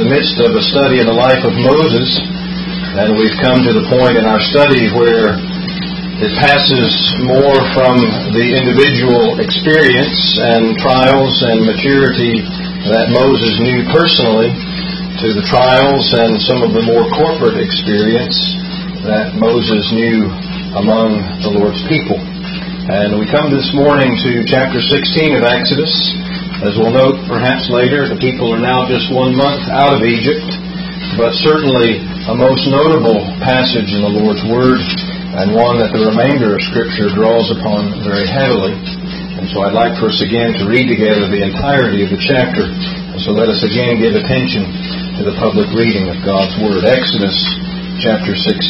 the midst of a study in the life of Moses, and we've come to the point in our study where it passes more from the individual experience and trials and maturity that Moses knew personally to the trials and some of the more corporate experience that Moses knew among the Lord's people. And we come this morning to chapter 16 of Exodus. As we'll note perhaps later, the people are now just 1 month out of Egypt, but certainly a most notable passage in the Lord's Word, and one that the remainder of Scripture draws upon very heavily. And so I'd like for us again to read together the entirety of the chapter. And so let us again give attention to the public reading of God's Word. Exodus chapter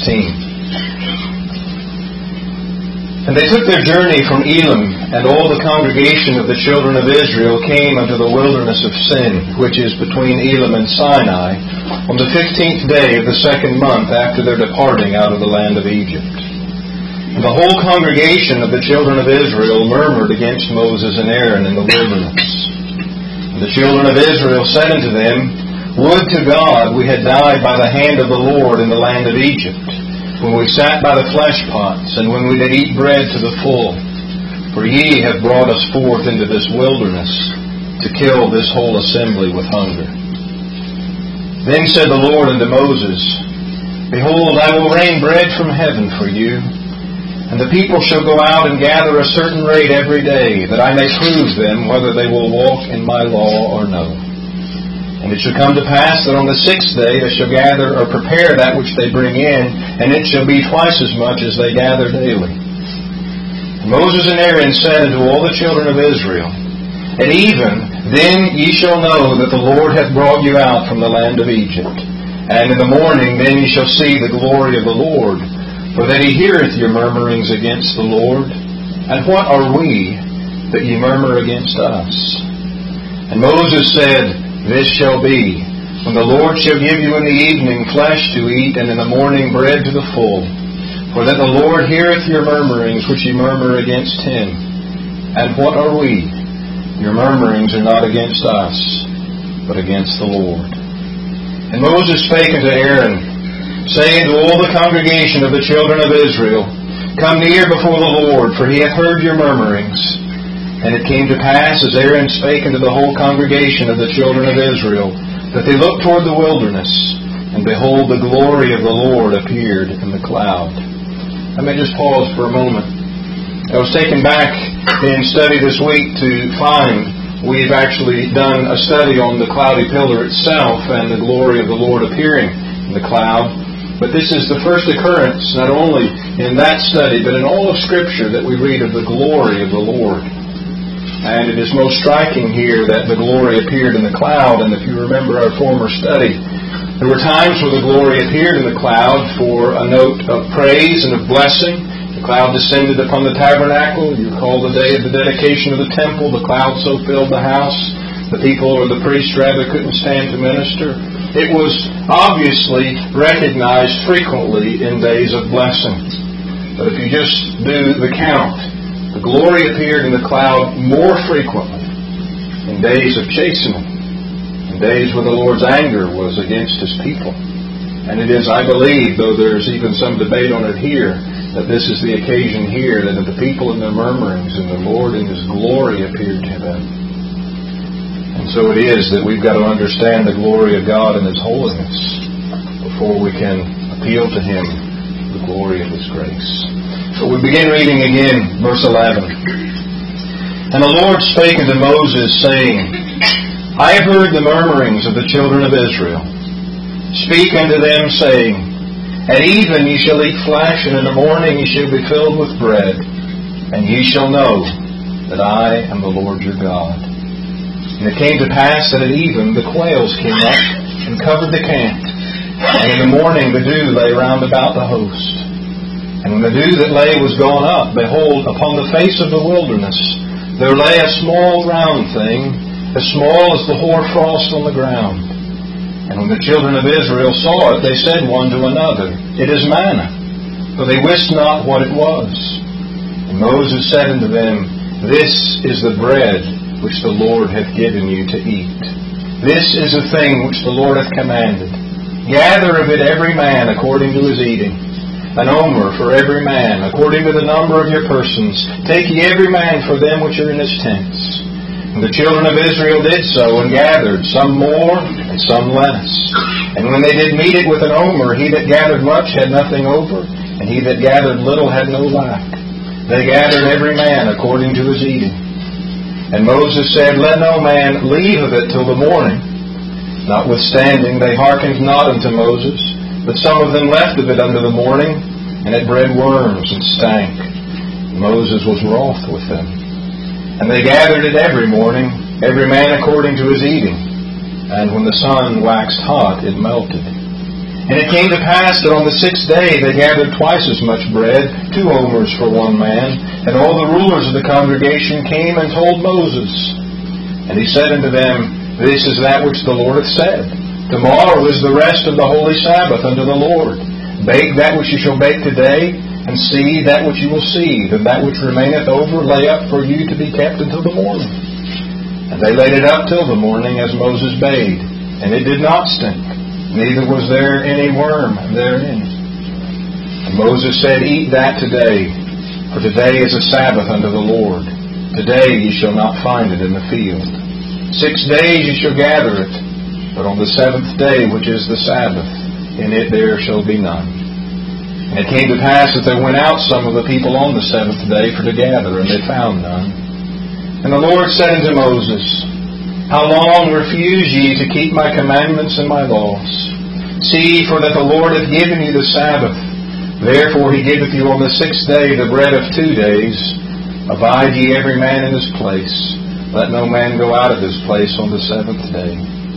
16. And they took their journey from Elim, and all the congregation of the children of Israel came unto the wilderness of Sin, which is between Elim and Sinai, on the 15th day of the 2nd month after their departing out of the land of Egypt. And the whole congregation of the children of Israel murmured against Moses and Aaron in the wilderness. And the children of Israel said unto them, Would to God we had died by the hand of the Lord in the land of Egypt, when we sat by the flesh pots, and when we did eat bread to the full. For ye have brought us forth into this wilderness, to kill this whole assembly with hunger. Then said the Lord unto Moses, Behold, I will rain bread from heaven for you, and the people shall go out and gather a certain rate every day, that I may prove them whether they will walk in my law or no. And it shall come to pass that on the 6th day they shall gather or prepare that which they bring in, and it shall be twice as much as they gather daily. And Moses and Aaron said unto all the children of Israel, And even then ye shall know that the Lord hath brought you out from the land of Egypt. And in the morning then ye shall see the glory of the Lord, for that he heareth your murmurings against the Lord. And what are we that ye murmur against us? And Moses said, This shall be, when the Lord shall give you in the evening flesh to eat, and in the morning bread to the full. For that the Lord heareth your murmurings which ye murmur against him. And what are we? Your murmurings are not against us, but against the Lord. And Moses spake unto Aaron, saying to all the congregation of the children of Israel, Come near before the Lord, for he hath heard your murmurings. And it came to pass, as Aaron spake unto the whole congregation of the children of Israel, that they looked toward the wilderness, and behold, the glory of the Lord appeared in the cloud. Let me just pause for a moment. I was taken back in study this week to find we've actually done a study on the cloudy pillar itself and the glory of the Lord appearing in the cloud. But this is the first occurrence, not only in that study, but in all of Scripture, that we read of the glory of the Lord. And it is most striking here that the glory appeared in the cloud. And if you remember our former study, there were times where the glory appeared in the cloud for a note of praise and of blessing. The cloud descended upon the tabernacle. You recall the day of the dedication of the temple. The cloud so filled the house, the people, or the priests rather, couldn't stand to minister. It was obviously recognized frequently in days of blessing. But if you just do the count, the glory appeared in the cloud more frequently in days of chastening, in days when the Lord's anger was against His people. And it is, I believe, though there's even some debate on it here, that this is the occasion here, that the people in their murmurings and the Lord in His glory appeared to them. And so it is that we've got to understand the glory of God and His holiness before we can appeal to Him the glory of His grace. So we begin reading again, verse 11. And the Lord spake unto Moses, saying, I have heard the murmurings of the children of Israel. Speak unto them, saying, At even ye shall eat flesh, and in the morning ye shall be filled with bread, and ye shall know that I am the Lord your God. And it came to pass that at even the quails came up and covered the camp. And in the morning the dew lay round about the host. And when the dew that lay was gone up, behold, upon the face of the wilderness there lay a small round thing, as small as the hoarfrost on the ground. And when the children of Israel saw it, they said one to another, It is manna, for they wist not what it was. And Moses said unto them, This is the bread which the Lord hath given you to eat. This is the thing which the Lord hath commanded. Gather of it every man according to his eating, an omer for every man, according to the number of your persons. Take ye every man for them which are in his tents. And the children of Israel did so, and gathered, some more, and some less. And when they did meet it with an omer, he that gathered much had nothing over, and he that gathered little had no lack. They gathered every man according to his eating. And Moses said, Let no man leave of it till the morning. Notwithstanding, they hearkened not unto Moses, but some of them left of it unto the morning, and it bred worms and stank. And Moses was wroth with them. And they gathered it every morning, every man according to his eating. And when the sun waxed hot, it melted. And it came to pass that on the 6th day they gathered twice as much bread, 2 omers for one man. And all the rulers of the congregation came and told Moses. And he said unto them, This is that which the Lord hath said. Tomorrow is the rest of the holy Sabbath unto the Lord. Bake that which ye shall bake today, and seethe that which ye will seethe, and that which remaineth over lay up for you to be kept until the morning. And they laid it up till the morning, as Moses bade, and it did not stink, neither was there any worm therein. And Moses said, Eat that today, for today is a Sabbath unto the Lord. Today ye shall not find it in the field. 6 days ye shall gather it, but on the 7th day, which is the Sabbath, in it there shall be none. And it came to pass that there went out some of the people on the 7th day for to gather, and they found none. And the Lord said unto Moses, How long refuse ye to keep my commandments and my laws? See, for that the Lord hath given you the Sabbath. Therefore he giveth you on the 6th day the bread of 2 days. Abide ye every man in his place. Let no man go out of his place on the 7th day.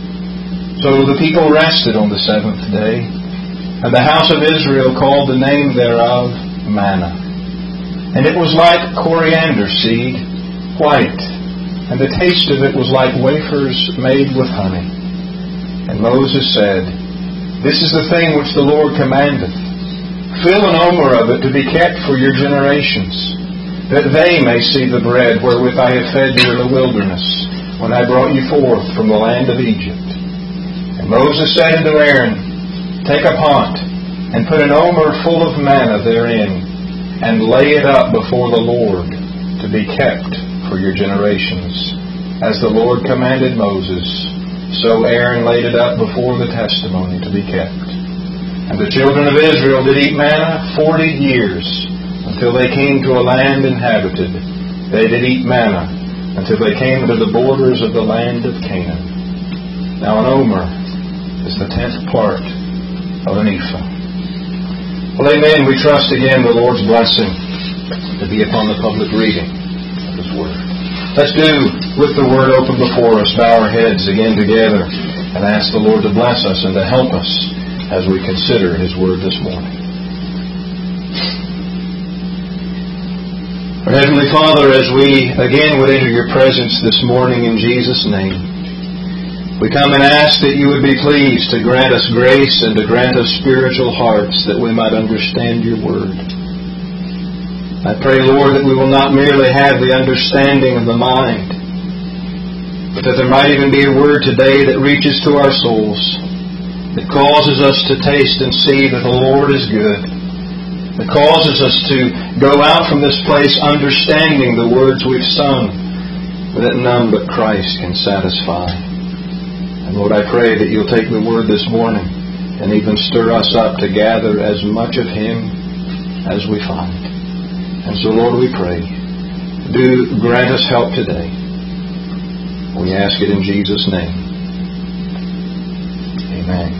So the people rested on the 7th day, and the house of Israel called the name thereof manna. And it was like coriander seed, white, and the taste of it was like wafers made with honey. And Moses said, This is the thing which the Lord commandeth. Fill an omer of it to be kept for your generations, that they may see the bread wherewith I have fed you in the wilderness, when I brought you forth from the land of Egypt. And Moses said unto Aaron, Take a pot, and put an omer full of manna therein, and lay it up before the Lord, to be kept for your generations. As the Lord commanded Moses, so Aaron laid it up before the testimony to be kept. And the children of Israel did eat manna 40 years, until they came to a land inhabited. They did eat manna, until they came to the borders of the land of Canaan. Now an omer is the 10th part of an ephah. Well, amen. We trust again the Lord's blessing to be upon the public reading of His Word. Let's do, with the Word open before us, bow our heads again together and ask the Lord to bless us and to help us as we consider His Word this morning. Our Heavenly Father, as we again would enter your presence this morning in Jesus' name, we come and ask that you would be pleased to grant us grace and to grant us spiritual hearts that we might understand your Word. I pray, Lord, that we will not merely have the understanding of the mind, but that there might even be a Word today that reaches to our souls, that causes us to taste and see that the Lord is good, that causes us to go out from this place understanding the words we've sung, that none but Christ can satisfy. And Lord, I pray that you'll take the Word this morning and even stir us up to gather as much of Him as we find. And so, Lord, we pray, do grant us help today. We ask it in Jesus' name. Amen.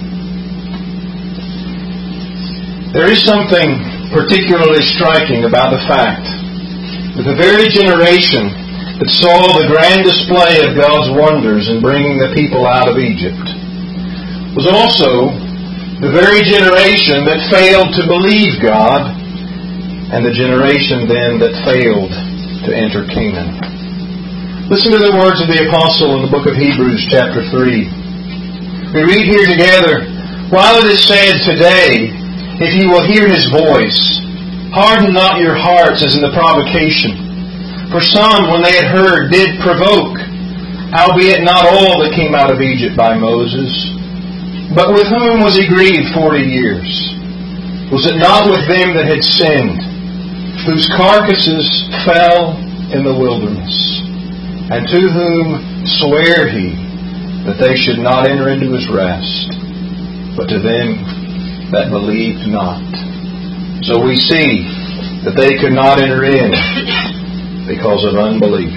There is something particularly striking about the fact that the very generation that saw the grand display of God's wonders in bringing the people out of Egypt was also the very generation that failed to believe God, and the generation then that failed to enter Canaan. Listen to the words of the Apostle in the book of Hebrews chapter 3. We read here together, While it is said today, if ye will hear His voice, harden not your hearts as in the provocation. For some, when they had heard, did provoke. Howbeit not all that came out of Egypt by Moses, but with whom was he grieved 40 years? Was it not with them that had sinned, whose carcasses fell in the wilderness? And to whom sware he that they should not enter into his rest, but to them that believed not? So we see that they could not enter in because of unbelief.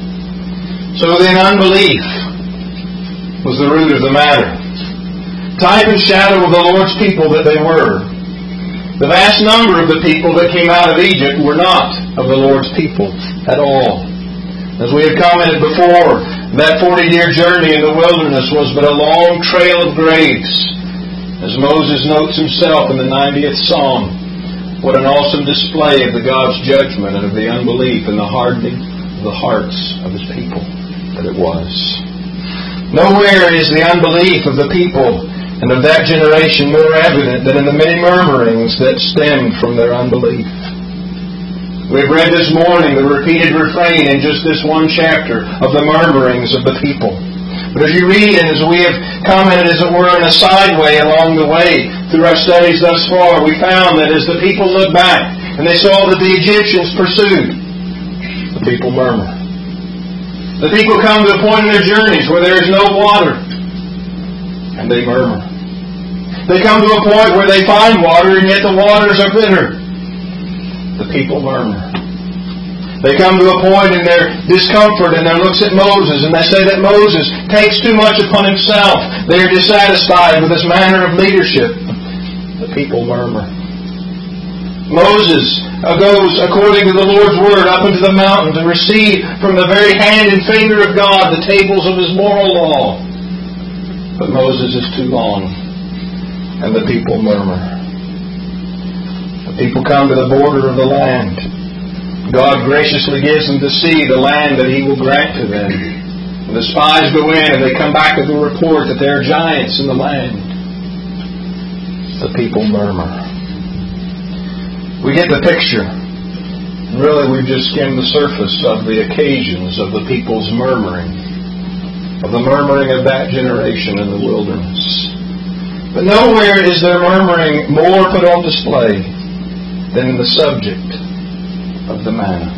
So then unbelief was the root of the matter. Type and shadow of the Lord's people that they were. The vast number of the people that came out of Egypt were not of the Lord's people at all. As we have commented before, that 40-year journey in the wilderness was but a long trail of graves. As Moses notes himself in the 90th Psalm, what an awesome display of the God's judgment and of the unbelief and the hardening of the hearts of His people that it was. Nowhere is the unbelief of the people and of that generation more evident than in the many murmurings that stemmed from their unbelief. We've read this morning the repeated refrain in just this one chapter of the murmurings of the people. But as you read, and as we have commented, as it were, in a sideway along the way through our studies thus far, we found that as the people looked back and they saw that the Egyptians pursued, the people murmur. The people come to a point in their journeys where there is no water, and they murmur. They come to a point where they find water, and yet the waters are bitter. The people murmur. They come to a point in their discomfort and their looks at Moses, and they say that Moses takes too much upon himself. They are dissatisfied with his manner of leadership. The people murmur. Moses goes, according to the Lord's word, up into the mountain to receive from the very hand and finger of God the tables of His moral law. But Moses is too long, and the people murmur. The people come to the border of the land. God graciously gives them to see the land that He will grant to them. And the spies go in and they come back with a report that there are giants in the land. The people murmur. We get the picture. Really, we've just skimmed the surface of the occasions of the people's murmuring, of the murmuring of that generation in the wilderness. But nowhere is their murmuring more put on display than in the subject of the manna.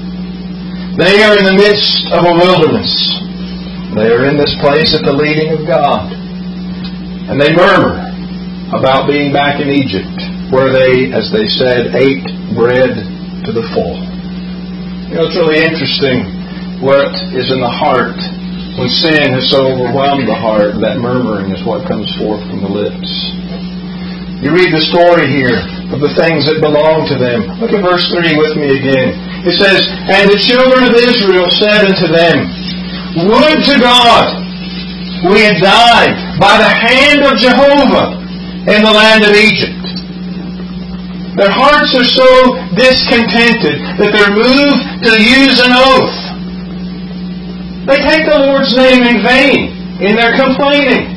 They are in the midst of a wilderness. They are in this place at the leading of God. And they murmur about being back in Egypt, where they, as they said, ate bread to the full. You know, it's really interesting what is in the heart when sin has so overwhelmed the heart. That murmuring is what comes forth from the lips. You read the story here of the things that belong to them. Look at verse 3 with me again. It says, "And the children of Israel said unto them, Would to God we had died by the hand of Jehovah in the land of Egypt." Their hearts are so discontented that they're moved to use an oath. They take the Lord's name in vain in their complaining.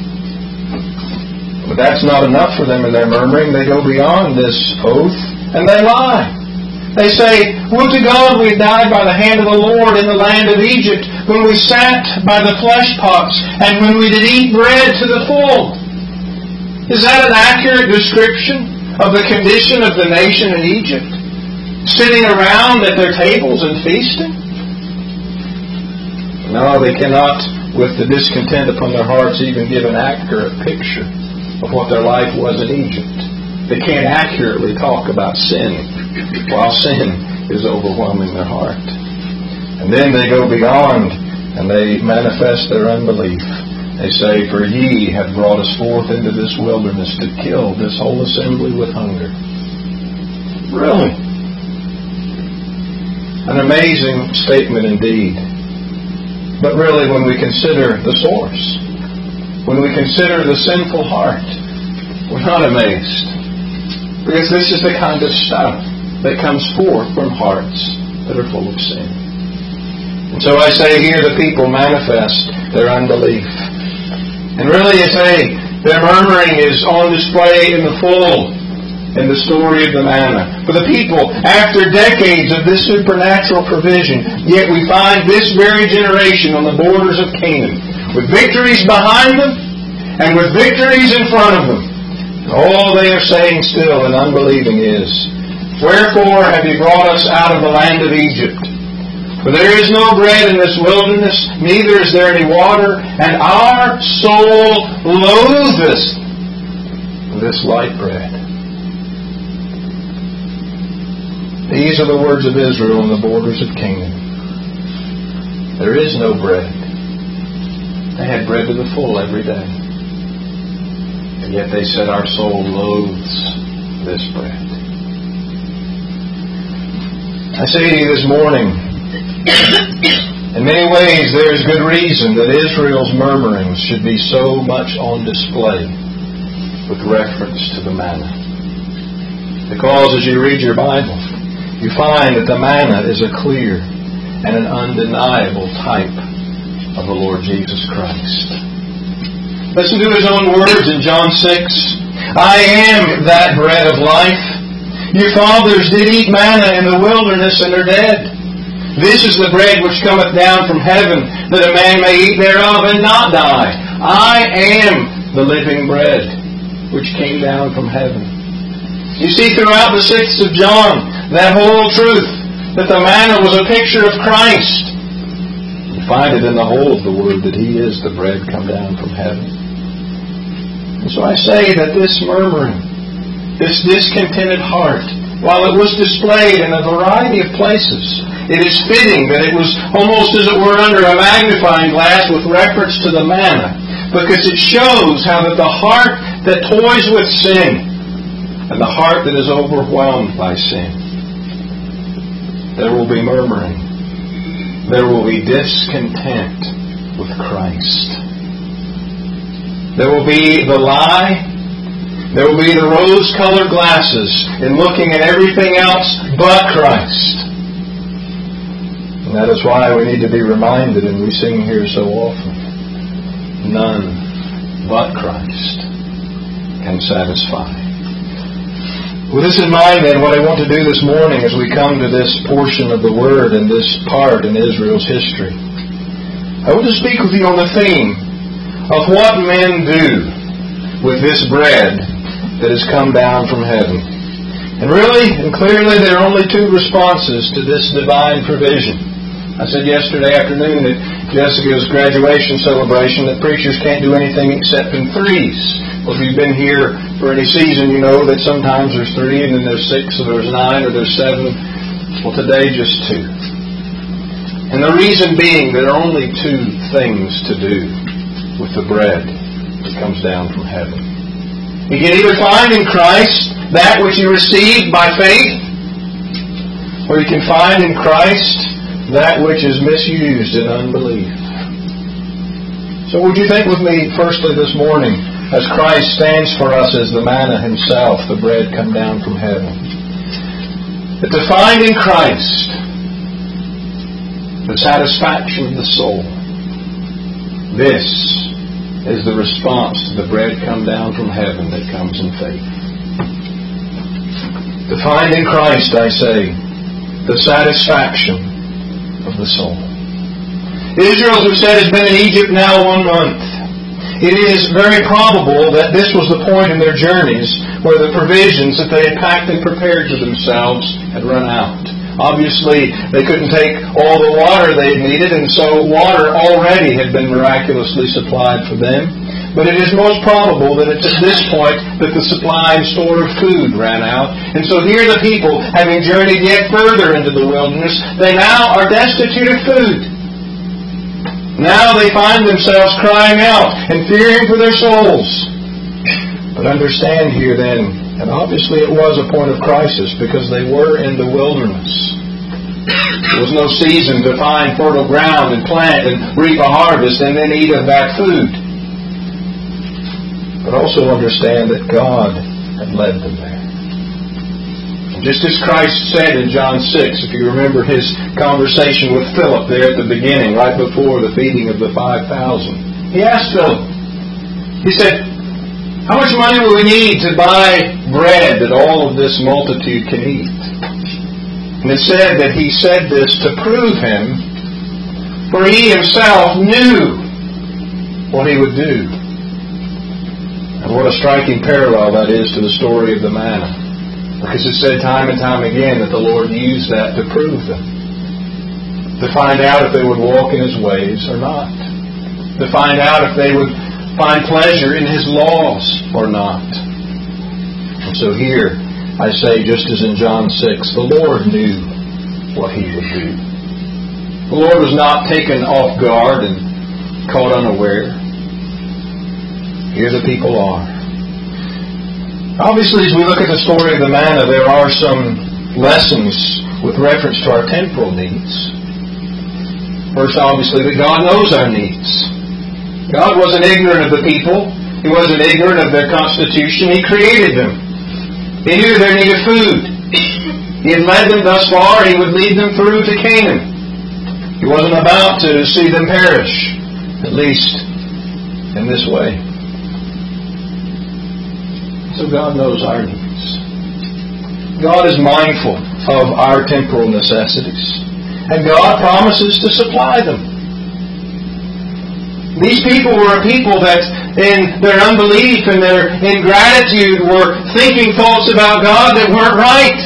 But that's not enough for them in their murmuring. They go beyond this oath and they lie. They say, "Would to God we had died by the hand of the Lord in the land of Egypt, when we sat by the flesh pots, and when we did eat bread to the full." Is that an accurate description of the condition of the nation in Egypt? Sitting around at their tables and feasting? No, they cannot, with the discontent upon their hearts, even give an accurate picture of what their life was in Egypt. They can't accurately talk about sin while sin is overwhelming their heart. And then they go beyond and they manifest their unbelief. They say, "For ye have brought us forth into this wilderness to kill this whole assembly with hunger." Really? An amazing statement indeed. But really, when we consider the source, when we consider the sinful heart, we're not amazed. Because this is the kind of stuff that comes forth from hearts that are full of sin. And so I say here, the people manifest their unbelief. And really, their murmuring is on display in the full in the story of the manna. For the people, after decades of this supernatural provision, yet we find this very generation on the borders of Canaan, with victories behind them and with victories in front of them. All they are saying still and unbelieving is, "Wherefore have you brought us out of the land of Egypt? For there is no bread in this wilderness, neither is there any water, and our soul loatheth this light bread." These are the words of Israel on the borders of Canaan. There is no bread. They had bread to the full every day. And yet they said, "Our soul loathes this bread." I say to you this morning, in many ways there is good reason that Israel's murmurings should be so much on display with reference to the manna. Because as you read your Bible, you find that the manna is a clear and an undeniable type of the Lord Jesus Christ. Listen to His own words in John 6. "I am that bread of life. Your fathers did eat manna in the wilderness and are dead. This is the bread which cometh down from heaven, that a man may eat thereof and not die. I am the living bread which came down from heaven." You see throughout the 6th of John that whole truth, that the manna was a picture of Christ. You find it in the whole of the Word that He is the bread come down from heaven. And so I say that this murmuring, this discontented heart, while it was displayed in a variety of places, it is fitting that it was almost as it were under a magnifying glass with reference to the manna, because it shows how that the heart that toys with sin and the heart that is overwhelmed by sin, there will be murmuring. There will be discontent with Christ. There will be the lie. There will be the rose-colored glasses in looking at everything else but Christ. And that is why we need to be reminded, and we sing here so often, none but Christ can satisfy. With this in mind, then, what I want to do this morning as we come to this portion of the Word and this part in Israel's history, I want to speak with you on the theme of what men do with this bread that has come down from heaven. And really and clearly there are only two responses to this divine provision. I said yesterday afternoon at Jessica's graduation celebration that preachers can't do anything except in threes. Well, if you've been here for any season, you know that sometimes there's 3, and then there's 6, or there's 9, or there's 7. Well, today just 2. And the reason being there are only 2 things to do with the bread that comes down from heaven. You can either find in Christ that which you received by faith, or you can find in Christ that which is misused in unbelief. So would you think with me firstly this morning, as Christ stands for us as the manna Himself, the bread come down from heaven, that to find in Christ the satisfaction of the soul, this is the response to the bread come down from heaven that comes in faith. To find in Christ, I say, the satisfaction of the soul. Israel, as we said, has been in Egypt now 1 month. It is very probable that this was the point in their journeys where the provisions that they had packed and prepared to themselves had run out. Obviously, they couldn't take all the water they needed, and so water already had been miraculously supplied for them. But it is most probable that it's at this point that the supply and store of food ran out. And so here the people, having journeyed yet further into the wilderness, they now are destitute of food. Now they find themselves crying out and fearing for their souls. But understand here then, and obviously it was a point of crisis because they were in the wilderness. There was no season to find fertile ground and plant and reap a harvest and then eat of that food. But also understand that God had led them there. Just as Christ said in John 6, if you remember His conversation with Philip there at the beginning, right before the feeding of the 5,000. He asked Philip, He said, How much money will we need to buy bread that all of this multitude can eat? And it said that he said this to prove him, for he himself knew what he would do. And what a striking parallel that is to the story of the manna. Because it said time and time again that the Lord used that to prove them. To find out if they would walk in His ways or not. To find out if they would find pleasure in His laws or not. And so here, I say, just as in John 6, the Lord knew what He would do. The Lord was not taken off guard and caught unaware. Here the people are. Obviously, as we look at the story of the manna, there are some lessons with reference to our temporal needs. First, obviously, that God knows our needs. God wasn't ignorant of the people. He wasn't ignorant of their constitution. He created them. He knew their need of food. He had led them thus far. He would lead them through to Canaan. He wasn't about to see them perish, at least in this way. So God knows our needs. God is mindful of our temporal necessities. And God promises to supply them. These people were a people that in their unbelief and their ingratitude were thinking thoughts about God that weren't right.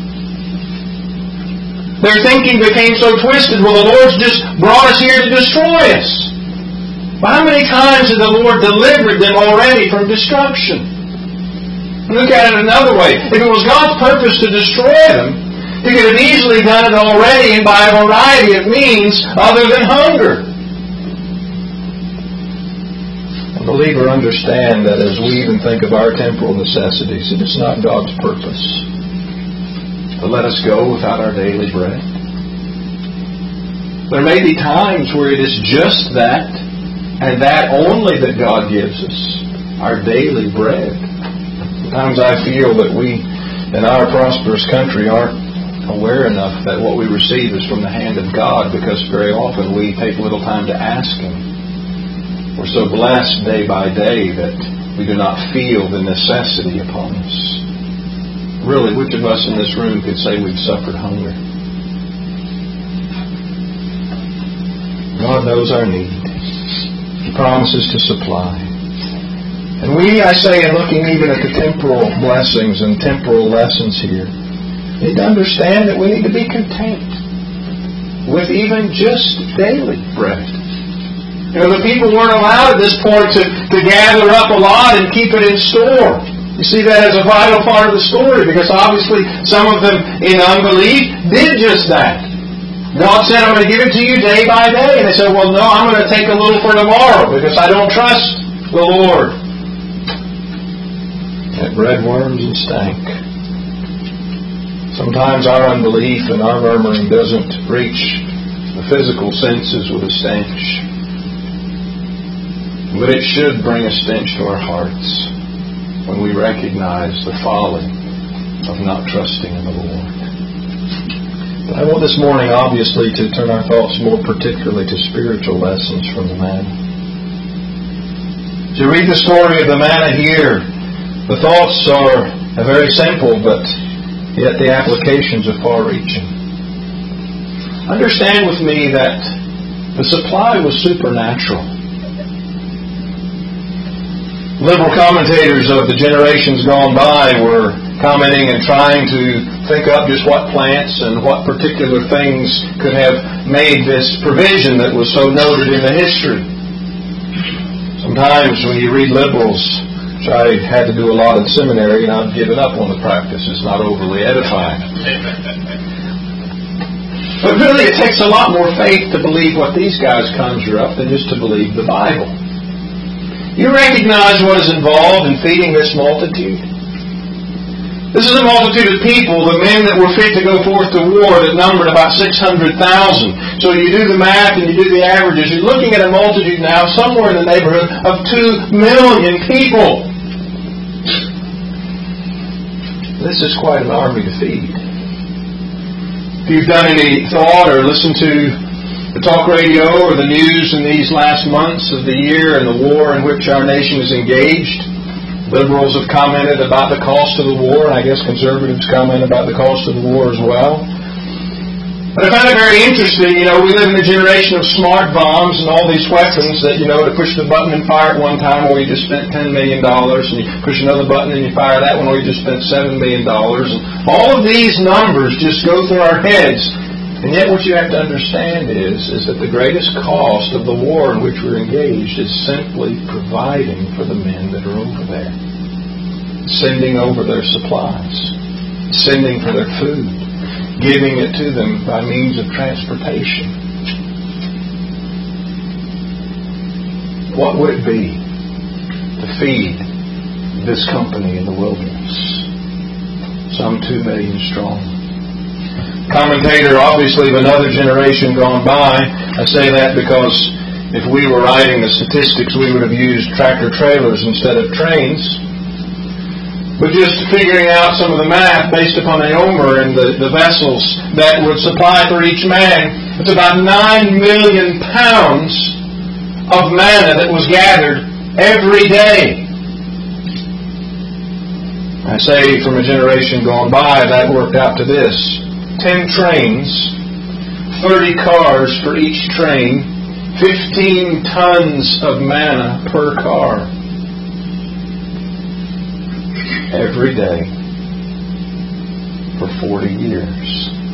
Their thinking became so twisted, well, the Lord's just brought us here to destroy us. But how many times has the Lord delivered them already from destruction? Look at it another way. If it was God's purpose to destroy them, He could have easily done it already and by a variety of means other than hunger. Believer, understand that as we even think of our temporal necessities, it is not God's purpose to let us go without our daily bread. There may be times where it is just that, and that only, that God gives us, our daily bread. Sometimes I feel that we, in our prosperous country, aren't aware enough that what we receive is from the hand of God, because very often we take little time to ask Him. We're so blessed day by day that we do not feel the necessity upon us. Really, which of us in this room could say we've suffered hunger? God knows our need. He promises to supply. And we, I say, in looking even at the temporal blessings and temporal lessons here, need to understand that we need to be content with even just daily bread. You know, the people weren't allowed at this point to gather up a lot and keep it in store. You see that as a vital part of the story, because obviously some of them in unbelief did just that. God said, I'm going to give it to you day by day. And they said, well, no, I'm going to take a little for tomorrow because I don't trust the Lord. It bred worms and stank. Sometimes our unbelief and our murmuring doesn't reach the physical senses with a stench. But it should bring a stench to our hearts when we recognize the folly of not trusting in the Lord. But I want this morning, obviously, to turn our thoughts more particularly to spiritual lessons from the manna. To read the story of the manna here, the thoughts are very simple, but yet the applications are far-reaching. Understand with me that the supply was supernatural. Liberal commentators of the generations gone by were commenting and trying to think up just what plants and what particular things could have made this provision that was so noted in the history. Sometimes when you read liberals, which I had to do a lot in seminary, and I've given up on the practice, it's not overly edifying. But really it takes a lot more faith to believe what these guys conjure up than just to believe the Bible. You recognize what is involved in feeding this multitude? This is a multitude of people, the men that were fit to go forth to war, that numbered about 600,000. So you do the math and you do the averages. You're looking at a multitude now somewhere in the neighborhood of 2 million people. This is quite an army to feed. If you've done any thought or listened to the talk radio or the news in these last months of the year and the war in which our nation is engaged, Liberals have commented about the cost of the war, and I guess conservatives comment about the cost of the war as well. But I found it very interesting. We live in a generation of smart bombs and all these weapons that, to push the button and fire it one time, or you just spent $10 million, and you push another button and you fire that one, or you just spent $7 million. And all of these numbers just go through our heads. And yet what you have to understand is that the greatest cost of the war in which we're engaged is simply providing for the men that are over there. Sending over their supplies. Sending for their food. Giving it to them by means of transportation. What would it be to feed this company in the wilderness? Some 2 million strong. Commentator, obviously, of another generation gone by. I say that because if we were writing the statistics, we would have used tractor trailers instead of trains. But just figuring out some of the math based upon the omer and the vessels that would supply for each man, it's about 9 million pounds of manna that was gathered every day. I say from a generation gone by, that worked out to this. 10 trains, 30 cars for each train, 15 tons of manna per car. Every day for 40 years.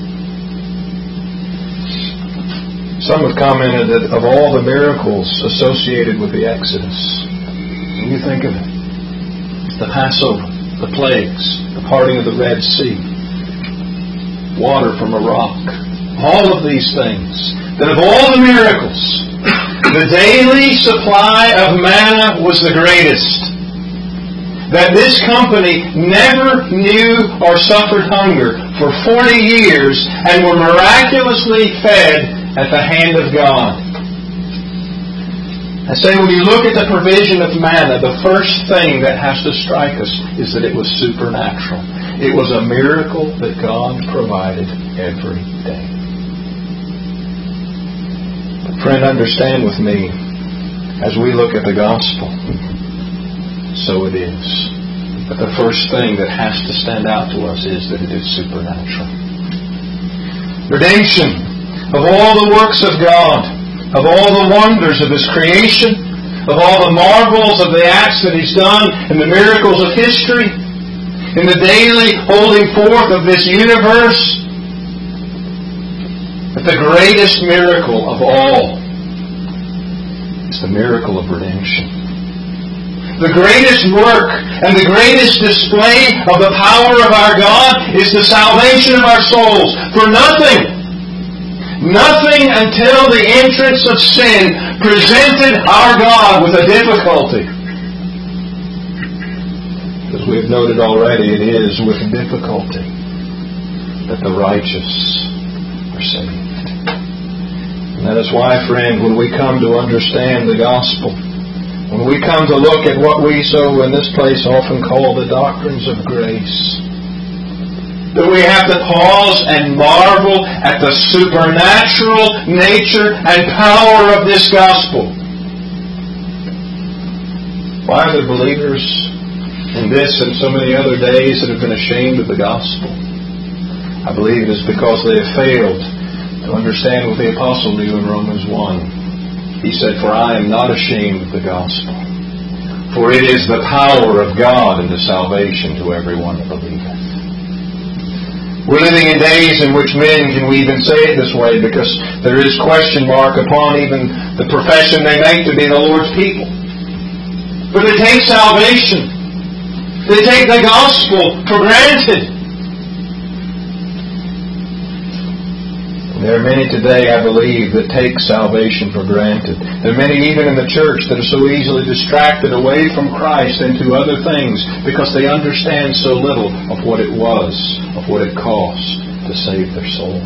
Some have commented that of all the miracles associated with the Exodus, when you think of it, the Passover, the plagues, the parting of the Red Sea, water from a rock, all of these things, that of all the miracles, the daily supply of manna was the greatest. That this company never knew or suffered hunger for 40 years and were miraculously fed at the hand of God. I say when you look at the provision of manna, the first thing that has to strike us is that it was supernatural. It was a miracle that God provided every day. But friend, understand with me, as we look at the gospel, so it is. But the first thing that has to stand out to us is that it is supernatural. Redemption of all the works of God, of all the wonders of His creation, of all the marvels of the acts that He's done, and the miracles of history, in the daily holding forth of this universe. But the greatest miracle of all is the miracle of redemption. The greatest work and the greatest display of the power of our God is the salvation of our souls. For nothing until the entrance of sin presented our God with a difficulty. As we have noted already, it is with difficulty that the righteous are saved. And that is why, friend, when we come to understand the gospel, when we come to look at what we so in this place often call the doctrines of grace, that we have to pause and marvel at the supernatural nature and power of this gospel. Why are there believers in this and so many other days that have been ashamed of the gospel? I believe it is because they have failed to understand what the apostle knew in Romans 1. He said, "For I am not ashamed of the gospel, for it is the power of God unto salvation to everyone that believeth." We're living in days in which men, can we even say it this way, because there is question mark upon even the profession they make to be the Lord's people. But they take salvation. They take the gospel for granted. There are many today, I believe, that take salvation for granted. There are many even in the church that are so easily distracted away from Christ into other things because they understand so little of what it was, of what it cost to save their soul.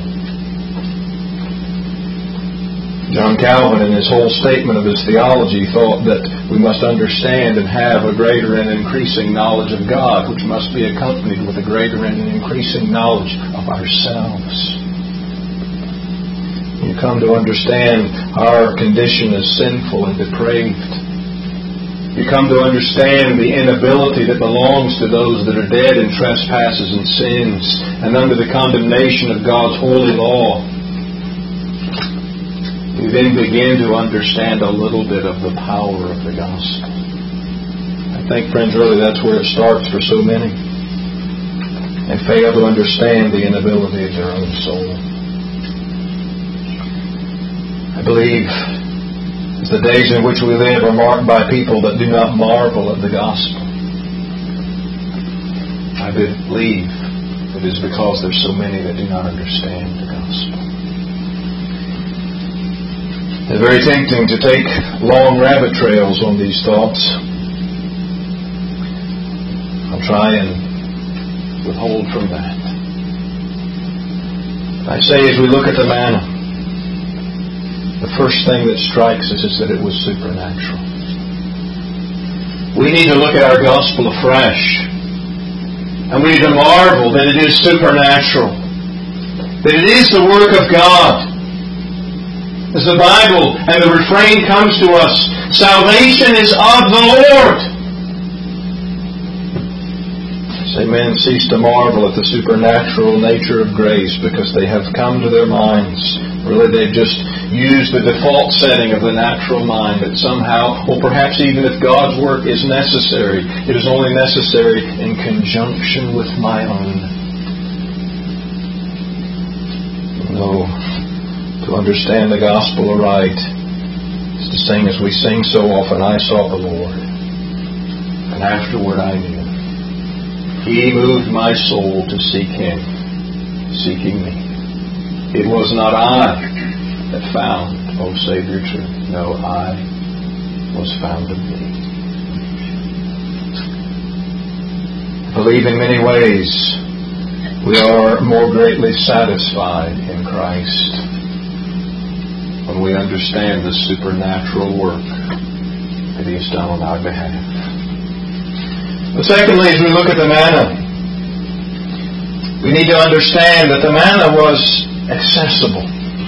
John Calvin, in his whole statement of his theology, thought that we must understand and have a greater and increasing knowledge of God, which must be accompanied with a greater and increasing knowledge of ourselves. You come to understand our condition as sinful and depraved. You come to understand the inability that belongs to those that are dead in trespasses and sins and under the condemnation of God's holy law. You then begin to understand a little bit of the power of the gospel. I think, friends, really that's where it starts for so many. And fail to understand the inability of their own soul. I believe the days in which we live are marked by people that do not marvel at the gospel. I believe it is because there's so many that do not understand the gospel. It's very tempting to take long rabbit trails on these thoughts. I'll try and withhold from that. I say as we look at the manna, the first thing that strikes us is that it was supernatural. We need to look at our gospel afresh. And we need to marvel that it is supernatural. That it is the work of God. As the Bible and the refrain comes to us, salvation is of the Lord. Say men cease to marvel at the supernatural nature of grace because they have come to their minds. Really, they've just used the default setting of the natural mind that somehow, or perhaps even if God's work is necessary, it is only necessary in conjunction with my own. No. To understand the gospel aright is to sing as we sing so often, I sought the Lord, and afterward I knew. He moved my soul to seek Him, seeking me. It was not I that found, O Savior true. No, I was found of Thee. I believe in many ways we are more greatly satisfied in Christ when we understand the supernatural work that He has done on our behalf. But secondly, as we look at the manna, we need to understand that the manna was accessible.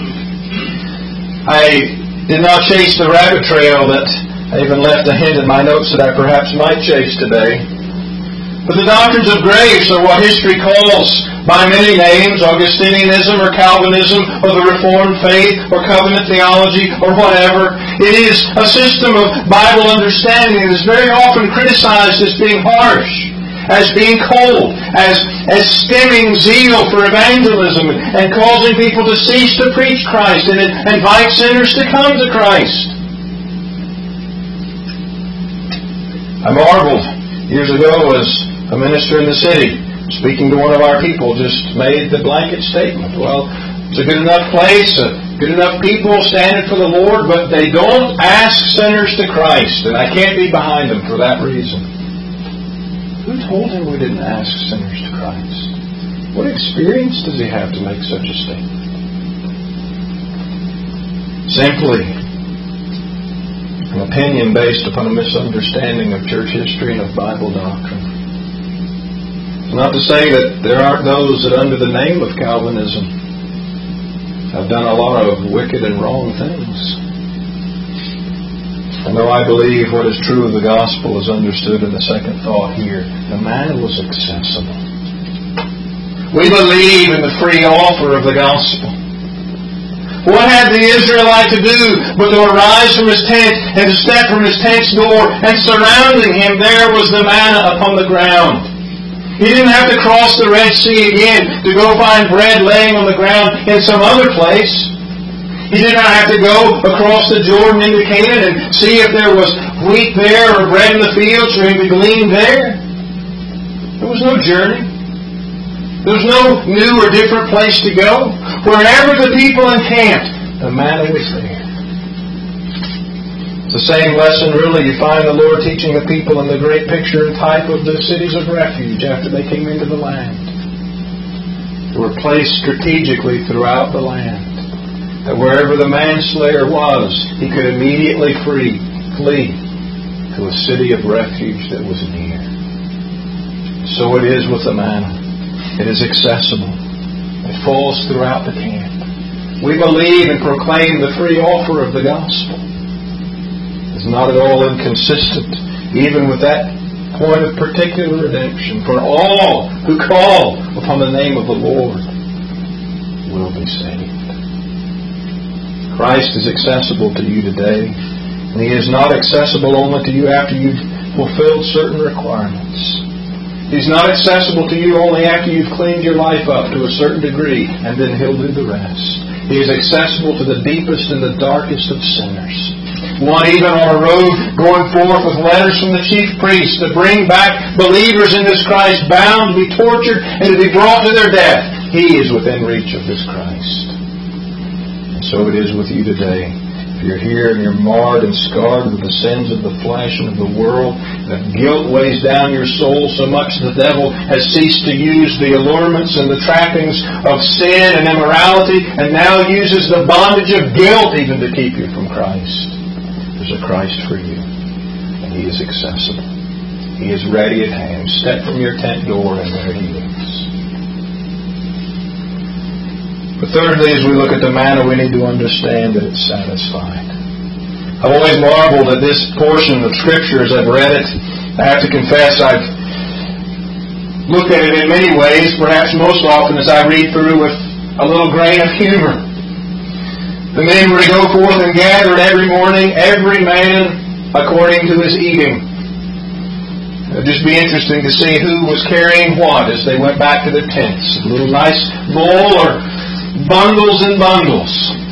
I did not chase the rabbit trail that I even left a hint in my notes that I perhaps might chase today. But the doctrines of grace are what history calls by many names, Augustinianism or Calvinism or the Reformed faith or covenant theology or whatever. It is a system of Bible understanding that is very often criticized as being harsh, as being cold, as stemming zeal for evangelism and causing people to cease to preach Christ and invite sinners to come to Christ. I marveled years ago as a minister in the city, speaking to one of our people, just made the blanket statement. Well, it's a good enough place, good enough people standing for the Lord, but they don't ask sinners to Christ, and I can't be behind them for that reason. Who told him we didn't ask sinners to Christ? What experience does he have to make such a statement? Simply an opinion based upon a misunderstanding of church history and of Bible doctrine. Not to say that there aren't those that under the name of Calvinism have done a lot of wicked and wrong things. And though I believe what is true of the gospel is understood in the second thought here, the manna was accessible. We believe in the free offer of the gospel. What had the Israelite to do but to arise from his tent and to step from his tent's door, and surrounding him there was the manna upon the ground. He didn't have to cross the Red Sea again to go find bread laying on the ground in some other place. He did not have to go across the Jordan into Canaan and see if there was wheat there or bread in the fields for him to glean there. There was no journey. There was no new or different place to go. Wherever the people encamped, the manna was there. It's the same lesson, really, you find the Lord teaching the people in the great picture and type of the cities of refuge after they came into the land. They were placed strategically throughout the land. That wherever the manslayer was, he could immediately flee to a city of refuge that was near. So it is with the manna. It is accessible. It falls throughout the camp. We believe and proclaim the free offer of the gospel. It's not at all inconsistent. even with that point of particular redemption, for all who call upon the name of the Lord will be saved. Christ is accessible to you today, and He is not accessible only to you after you've fulfilled certain requirements. He's not accessible to you only after you've cleaned your life up to a certain degree, and then He'll do the rest. He is accessible to the deepest and the darkest of sinners. One even on a road going forth with letters from the chief priests to bring back believers in this Christ, bound to be tortured and to be brought to their death. He is within reach of this Christ. And so it is with you today. If you're here and you're marred and scarred with the sins of the flesh and of the world, and guilt weighs down your soul so much the devil has ceased to use the allurements and the trappings of sin and immorality, and now uses the bondage of guilt even to keep you from Christ. There's a Christ for you, and He is accessible. He is ready at hand. Step from your tent door, and there He is. But thirdly, as we look at the manna, we need to understand that it's satisfied. I've always marveled at this portion of Scripture as I've read it. I have to confess I've looked at it in many ways, perhaps most often as I read through with a little grain of humor. The men were to go forth and gathered every morning, every man according to his eating. It would just be interesting to see who was carrying what as they went back to their tents. A little nice bowl or bundles and bundles.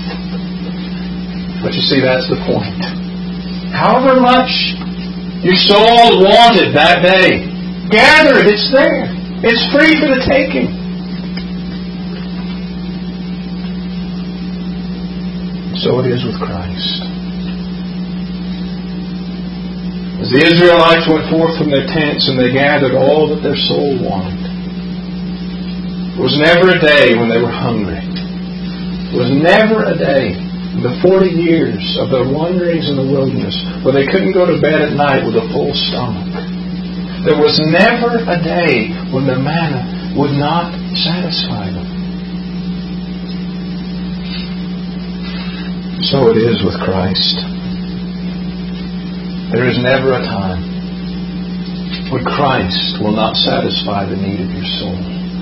But you see, that's the point. However much your soul wanted that day, gather it, it's there. It's free for the taking. So it is with Christ. As the Israelites went forth from their tents and they gathered all that their soul wanted, there was never a day when they were hungry. There was never a day in the 40 years of their wanderings in the wilderness where they couldn't go to bed at night with a full stomach. There was never a day when the manna would not satisfy them. So it is with Christ. There is never a time when Christ will not satisfy the need of your soul.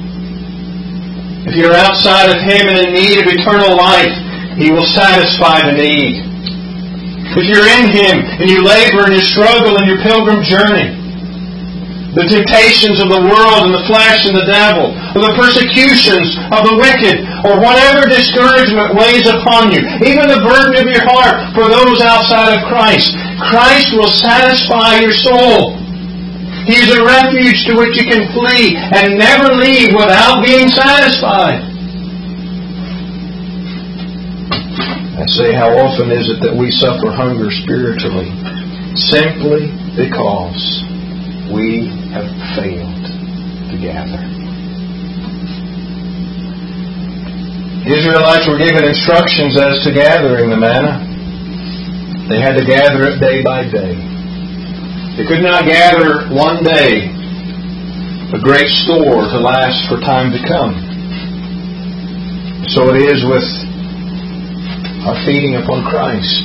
If you're outside of Him and in need of eternal life, He will satisfy the need. If you're in Him and you labor and you struggle in your pilgrim journey, the temptations of the world and the flesh and the devil, or the persecutions of the wicked, or whatever discouragement weighs upon you, even the burden of your heart for those outside of Christ, Christ will satisfy your soul. He is a refuge to which you can flee and never leave without being satisfied. I say, how often is it that we suffer hunger spiritually simply because we have failed to gather? The Israelites were given instructions as to gathering the manna. They had to gather it day by day. They could not gather one day a great store to last for time to come. So it is with our feeding upon Christ.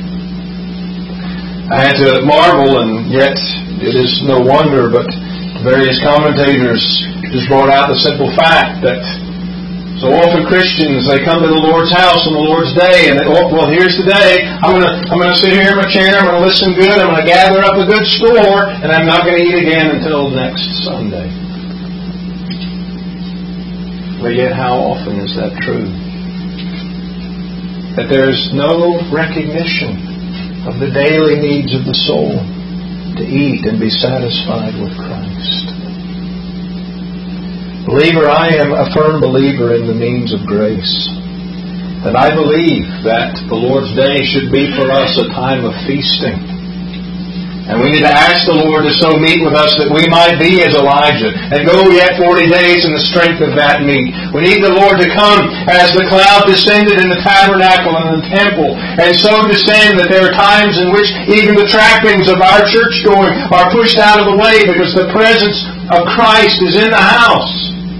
I had to marvel, and yet it is no wonder, but various commentators just brought out the simple fact that so often Christians, they come to the Lord's house on the Lord's day, and they, well, here's the day. I'm going to sit here in my chair, I'm going to listen good, I'm going to gather up a good store, and I'm not going to eat again until next Sunday. But yet, how often is that true? That there's no recognition of the daily needs of the soul to eat and be satisfied with Christ. Believer, I am a firm believer in the means of grace. And I believe that the Lord's Day should be for us a time of feasting. And we need to ask the Lord to so meet with us that we might be as Elijah and go yet 40 days in the strength of that meat. We need the Lord to come as the cloud descended in the tabernacle and in the temple, and so descend that there are times in which even the trappings of our church going are pushed out of the way because the presence of Christ is in the house.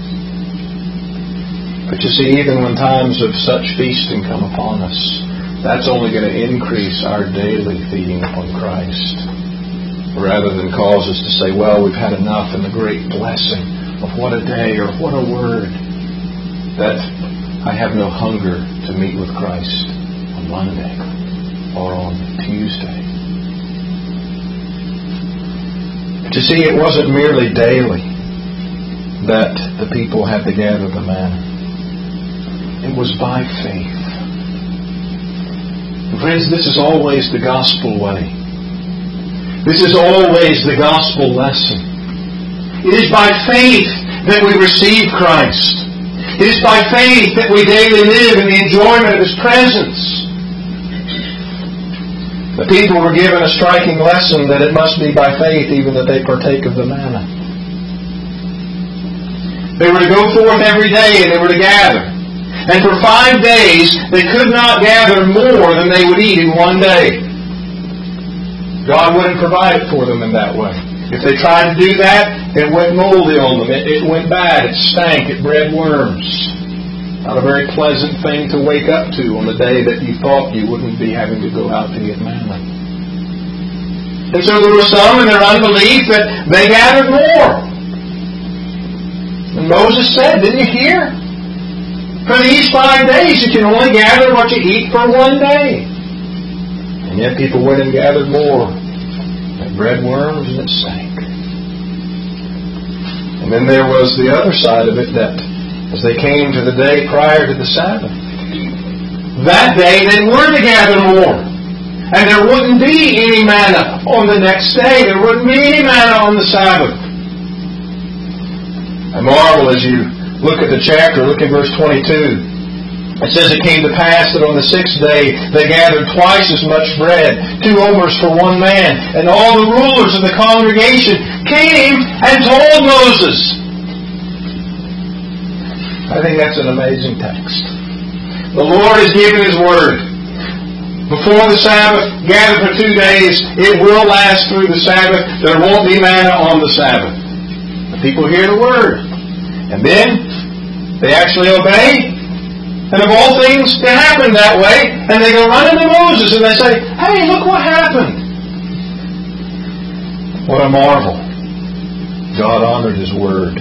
But you see, even when times of such feasting come upon us, that's only going to increase our daily feeding upon Christ. rather than cause us to say, well, we've had enough, and the great blessing of what a day or what a word, that I have no hunger to meet with Christ on Monday or on Tuesday. To see, it wasn't merely daily that the people had to gather the manna. It was by faith. And friends, this is always the gospel way. This is always the gospel lesson. It is by faith that we receive Christ. It is by faith that we daily live in the enjoyment of His presence. The people were given a striking lesson that it must be by faith even that they partake of the manna. They were to go forth every day and they were to gather. And for 5 days they could not gather more than they would eat in one day. God wouldn't provide it for them in that way. If they tried to do that, it went moldy on them. It went bad. It stank. It bred worms. Not a very pleasant thing to wake up to on the day that you thought you wouldn't be having to go out to get manna. And so there were some in their unbelief that they gathered more. And Moses said, didn't you hear? For these 5 days you can only gather what you eat for one day. And yet people went and gathered more. It bred worms and it sank. And then there was the other side of it, that as they came to the day prior to the Sabbath, that day they were to gather more. And there wouldn't be any manna on the next day. There wouldn't be any manna on the Sabbath. I marvel as you look at the chapter, look at verse 22. It says, it came to pass that on the 6th day they gathered twice as much bread, 2 omers for one man. And all the rulers of the congregation came and told Moses. I think that's an amazing text. The Lord has given His word. Before the Sabbath, gather for 2 days. It will last through the Sabbath. There won't be manna on the Sabbath. The people hear the word. And then they actually obey. And of all things, it happened that way. And they go running to Moses and they say, hey, look what happened. What a marvel. God honored His word.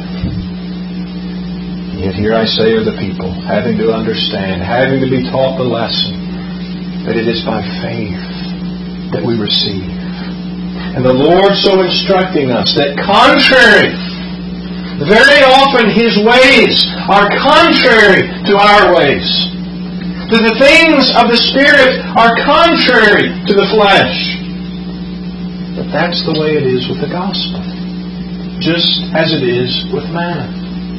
Yet here I say of the people, having to understand, having to be taught the lesson, that it is by faith that we receive. And the Lord so instructing us that very often His ways are contrary to our ways. That the things of the Spirit are contrary to the flesh. But that's the way it is with the gospel. Just as it is with manna.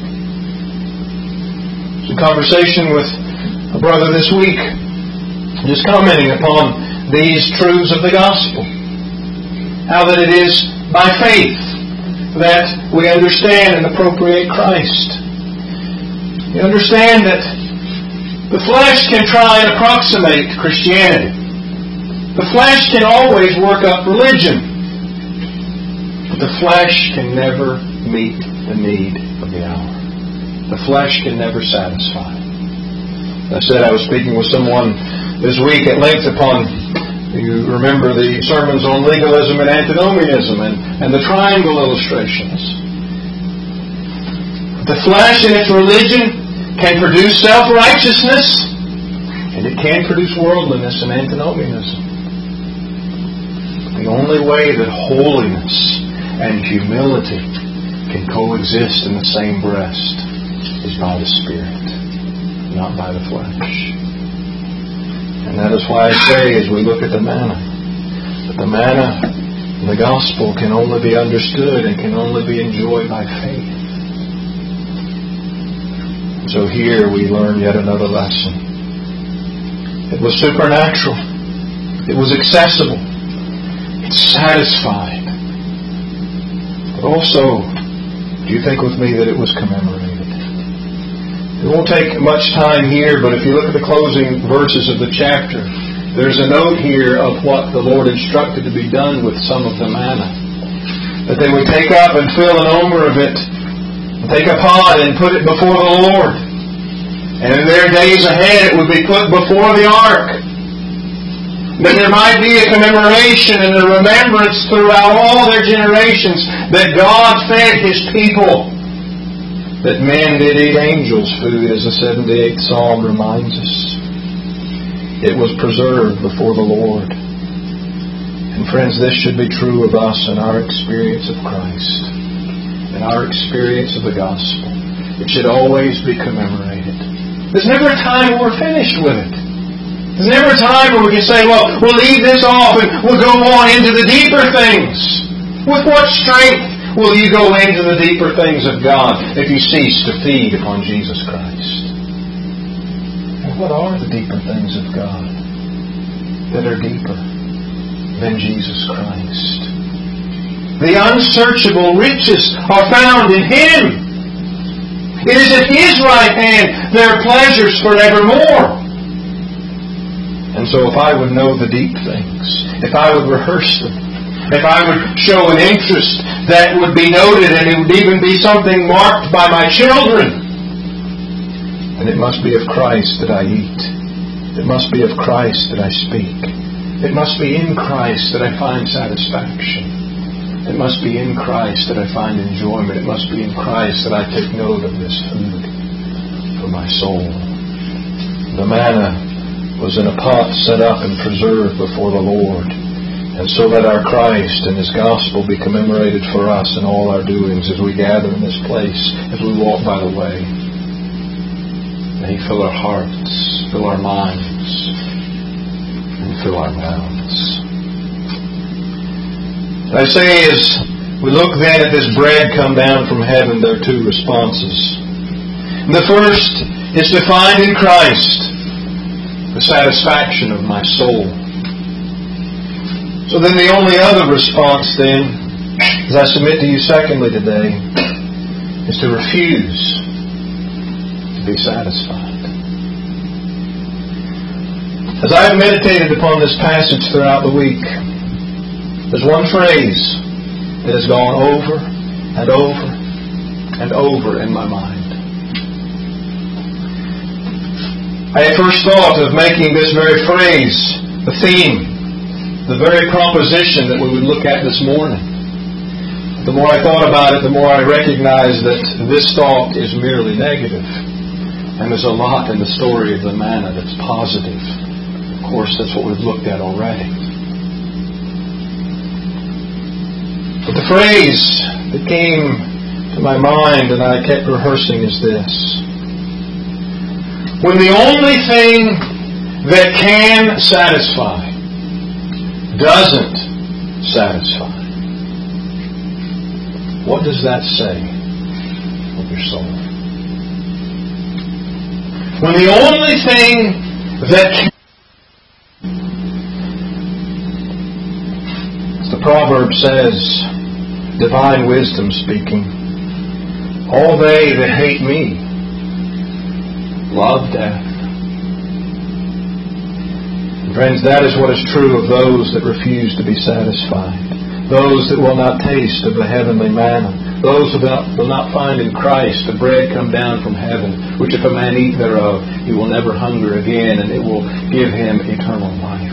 Some conversation with a brother this week, just commenting upon these truths of the gospel. How that it is by faith that we understand and appropriate Christ. You understand that the flesh can try and approximate Christianity. The flesh can always work up religion. But the flesh can never meet the need of the hour. The flesh can never satisfy. I said I was speaking with someone this week at length upon, you remember the sermons on legalism and antinomianism and the triangle illustrations. The flesh in its religion can produce self-righteousness, and it can produce worldliness and antinomianism. The only way that holiness and humility can coexist in the same breast is by the Spirit, not by the flesh. And that is why I say, as we look at the manna, that the manna in the gospel can only be understood and can only be enjoyed by faith. So here we learn yet another lesson. It was supernatural. It was accessible. It satisfied. But also, do you think with me that it was commemorated? It won't take much time here, but if you look at the closing verses of the chapter, there's a note here of what the Lord instructed to be done with some of the manna. That they would take up and fill an omer of it, take a pot and put it before the Lord. And in their days ahead it would be put before the ark. That there might be a commemoration and a remembrance throughout all their generations that God fed His people. That men did eat angels' food, as the 78th Psalm reminds us. It was preserved before the Lord. And friends, this should be true of us in our experience of Christ, in our experience of the gospel. It should always be commemorated. There's never a time when we're finished with it. There's never a time where we can say, well, we'll leave this off and we'll go on into the deeper things. With what strength will you go into the deeper things of God if you cease to feed upon Jesus Christ? And what are the deeper things of God that are deeper than Jesus Christ? The unsearchable riches are found in Him. It is at His right hand there are pleasures forevermore. And so if I would know the deep things, if I would rehearse them, if I would show an interest that would be noted and it would even be something marked by my children, then it must be of Christ that I eat. It must be of Christ that I speak. It must be in Christ that I find satisfaction. It must be in Christ that I find enjoyment. It must be in Christ that I take note of this food for my soul. The manna was in a pot set up and preserved before the Lord. And so let our Christ and His gospel be commemorated for us in all our doings as we gather in this place, as we walk by the way. May He fill our hearts, fill our minds, and fill our mouths. I say as we look then at this bread come down from heaven, there are two responses. The first is to find in Christ the satisfaction of my soul. So then the only other response then, as I submit to you secondly today, is to refuse to be satisfied. As I have meditated upon this passage throughout the week, there's one phrase that has gone over and over and over in my mind. I had first thought of making this very phrase the theme, the very proposition that we would look at this morning. The more I thought about it, the more I recognized that this thought is merely negative. And there's a lot in the story of the manna that's positive. Of course, that's what we've looked at already. But the phrase that came to my mind and I kept rehearsing is this: when the only thing that can satisfy doesn't satisfy, what does that say of your soul? When the only thing that can, as the proverb says, divine wisdom speaking, all they that hate me love death. Friends, that is what is true of those that refuse to be satisfied. Those that will not taste of the heavenly manna. Those who will not find in Christ the bread come down from heaven, which if a man eat thereof, he will never hunger again, and it will give him eternal life.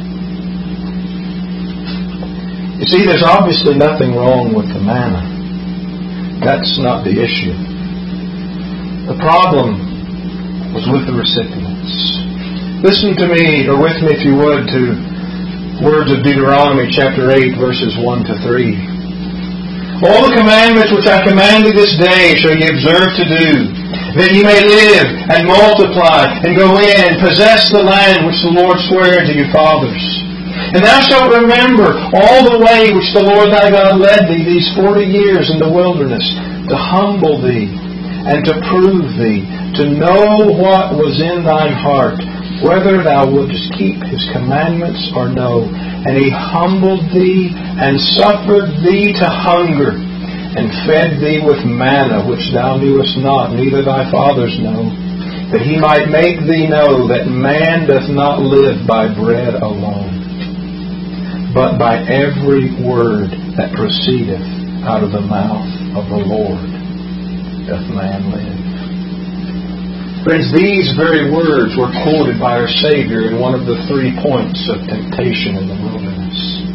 You see, there's obviously nothing wrong with the manna. That's not the issue. The problem was with the recipients. Listen to me, or with me if you would, to words of Deuteronomy chapter 8, verses 1 to 3. All the commandments which I command thee this day shall ye observe to do, that ye may live and multiply, and go in and possess the land which the Lord sware unto your fathers. And thou shalt remember all the way which the Lord thy God led thee these 40 years in the wilderness, to humble thee, and to prove thee, to know what was in thine heart, whether thou wouldest keep His commandments or no. And He humbled thee, and suffered thee to hunger, and fed thee with manna, which thou knewest not, neither thy fathers know, that He might make thee know that man doth not live by bread alone, but by every word that proceedeth out of the mouth of the Lord doth man live. Friends, these very words were quoted by our Savior in one of the 3 points of temptation in the wilderness.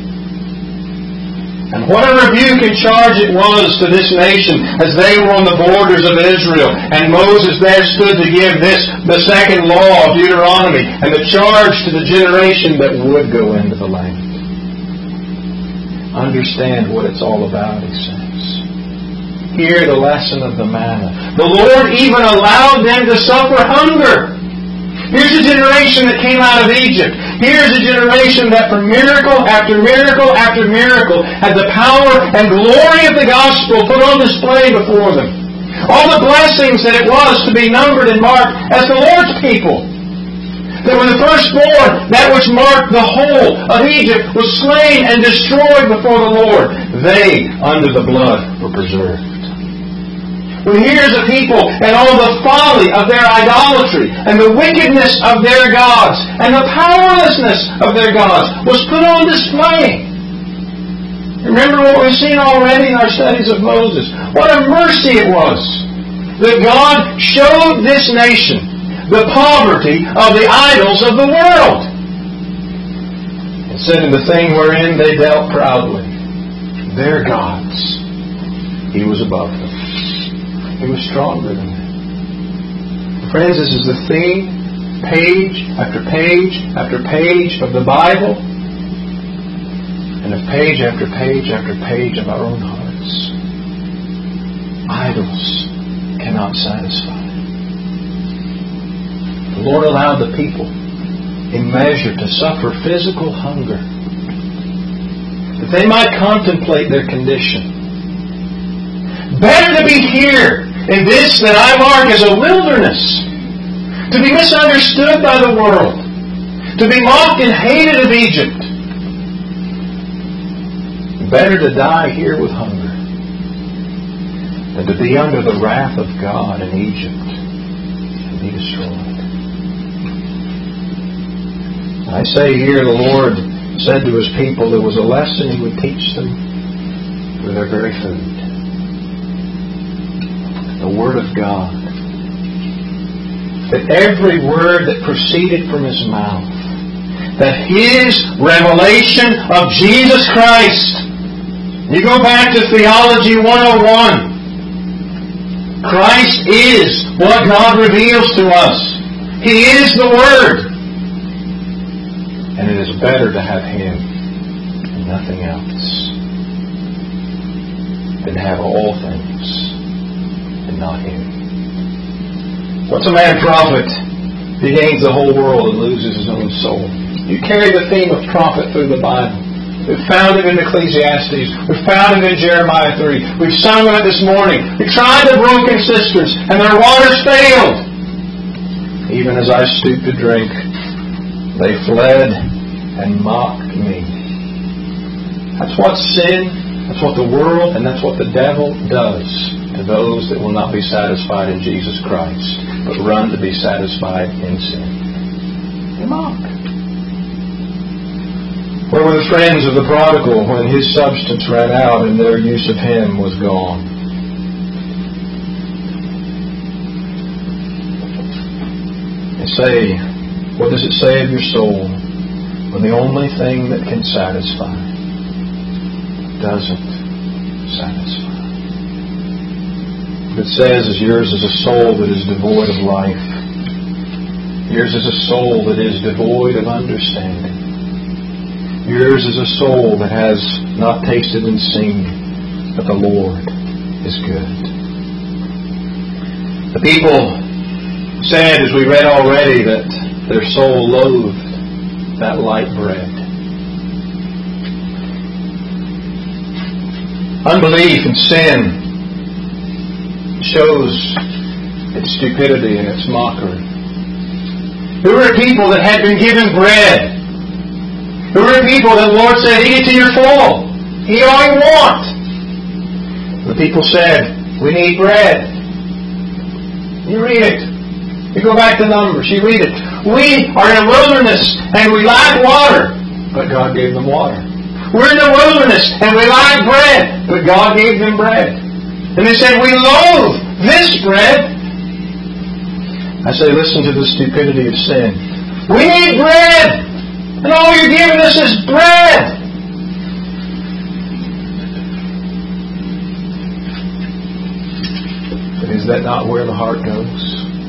And what a rebuke and charge it was to this nation as they were on the borders of Israel. And Moses there stood to give the second law of Deuteronomy, and the charge to the generation that would go into the land. Understand what it's all about, he says. Hear the lesson of the manna. The Lord even allowed them to suffer hunger. Here's a generation that came out of Egypt. Here's a generation that for miracle after miracle after miracle had the power and glory of the gospel put on display before them. All the blessings that it was to be numbered and marked as the Lord's people. That when the firstborn, that which marked the whole of Egypt, was slain and destroyed before the Lord, they, under the blood, were preserved. When here's a people and all the folly of their idolatry and the wickedness of their gods and the powerlessness of their gods was put on display. Remember what we've seen already in our studies of Moses. What a mercy it was that God showed this nation the poverty of the idols of the world. And said in the thing wherein they dealt proudly, their gods, He was above them. He was stronger than them. Friends, this is the theme, page after page after page of the Bible, and of page after page after page of our own hearts. Idols cannot satisfy. The Lord allowed the people in measure to suffer physical hunger, that they might contemplate their condition. Better to be here in this that I mark as a wilderness, to be misunderstood by the world, to be mocked and hated of Egypt. Better to die here with hunger than to be under the wrath of God in Egypt and be destroyed. I say here the Lord said to His people there was a lesson He would teach them through their very food. The Word of God. That every word that proceeded from His mouth, that His revelation of Jesus Christ, you go back to Theology 101, Christ is what God reveals to us. He is the Word. And it is better to have Him and nothing else than to have all things and not Him. What's a man profit? He gains the whole world and loses his own soul. You carry the theme of profit through the Bible. We've found it in Ecclesiastes. We've found it in Jeremiah 3. We've sung it this morning. We tried the broken cisterns and their waters failed. Even as I stooped to drink, they fled and mocked me. That's what sin, that's what the world, and that's what the devil does to those that will not be satisfied in Jesus Christ, but run to be satisfied in sin. They mock. Where were the friends of the prodigal when his substance ran out and their use of him was gone? They say, what does it say of your soul when the only thing that can satisfy doesn't satisfy? It says is yours is a soul that is devoid of life. Yours is a soul that is devoid of understanding. Yours is a soul that has not tasted and seen that the Lord is good. The people said, as we read already, that their soul loathed that light bread. Unbelief and sin shows its stupidity and its mockery. Who are people that had been given bread? Who are people that the Lord said, eat it till you're full. Eat all you want. The people said, we need bread. You read it. You go back to Numbers. You read it. We are in a wilderness and we lack water. But God gave them water. We're in the wilderness and we lack bread. But God gave them bread. And they said, we loathe this bread. I say, listen to the stupidity of sin. We need bread! And all you're giving us is bread! But is that not where the heart goes?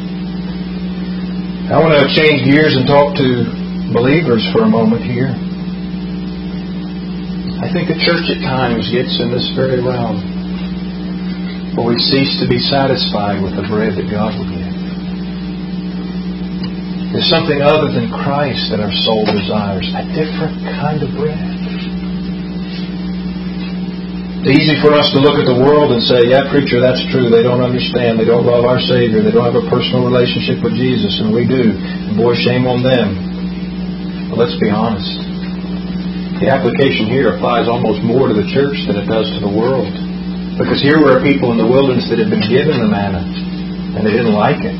I want to change gears and talk to believers for a moment here. I think the church at times gets in this very realm where we cease to be satisfied with the bread that God will give. There's something other than Christ that our soul desires, a different kind of bread. It's easy for us to look at the world and say, yeah, preacher, that's true. They don't understand. They don't love our Savior. They don't have a personal relationship with Jesus, and we do. And boy, shame on them. But let's be honest. The application here applies almost more to the church than it does to the world. Because here were people in the wilderness that had been given the manna, and they didn't like it.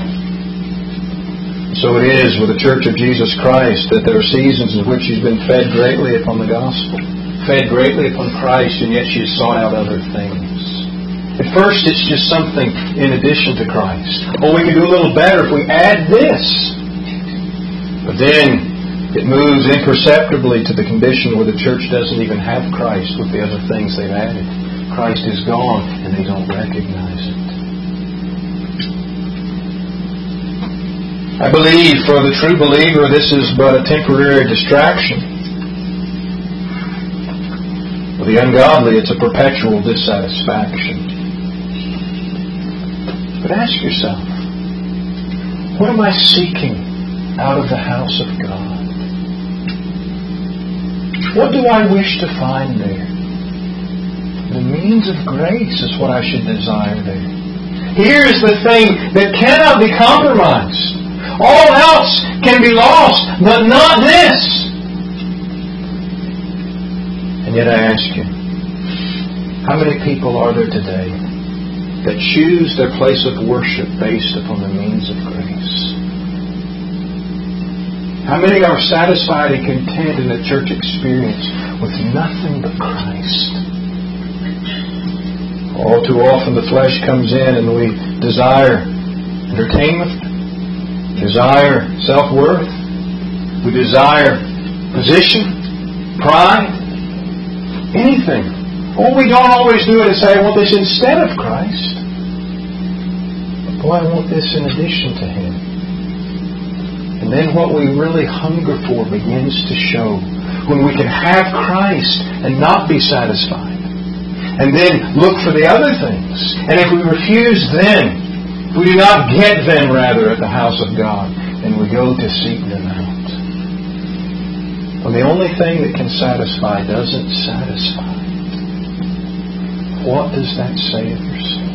So it is with the Church of Jesus Christ that there are seasons in which she's been fed greatly upon the gospel, fed greatly upon Christ, and yet she's sought out other things. At first it's just something in addition to Christ. Oh, we can do a little better if we add this. But then it moves imperceptibly to the condition where the church doesn't even have Christ with the other things they've added. Christ is gone and they don't recognize it. I believe for the true believer this is but a temporary distraction. For the ungodly it's a perpetual dissatisfaction. But ask yourself, what am I seeking out of the house of God? What do I wish to find there? The means of grace is what I should desire there. Here is the thing that cannot be compromised. All else can be lost, but not this. And yet I ask you, how many people are there today that choose their place of worship based upon the means of grace? How many are satisfied and content in the church experience with nothing but Christ? All too often the flesh comes in and we desire entertainment, desire self-worth, we desire position, pride, anything. Or we don't always do it and say, I want this instead of Christ. But boy, I want this in addition to Him. And then what we really hunger for begins to show. When we can have Christ and not be satisfied. And then look for the other things. And if we refuse them, if we do not get them rather at the house of God, then we go to seek them out. When the only thing that can satisfy doesn't satisfy, what does that say of your soul?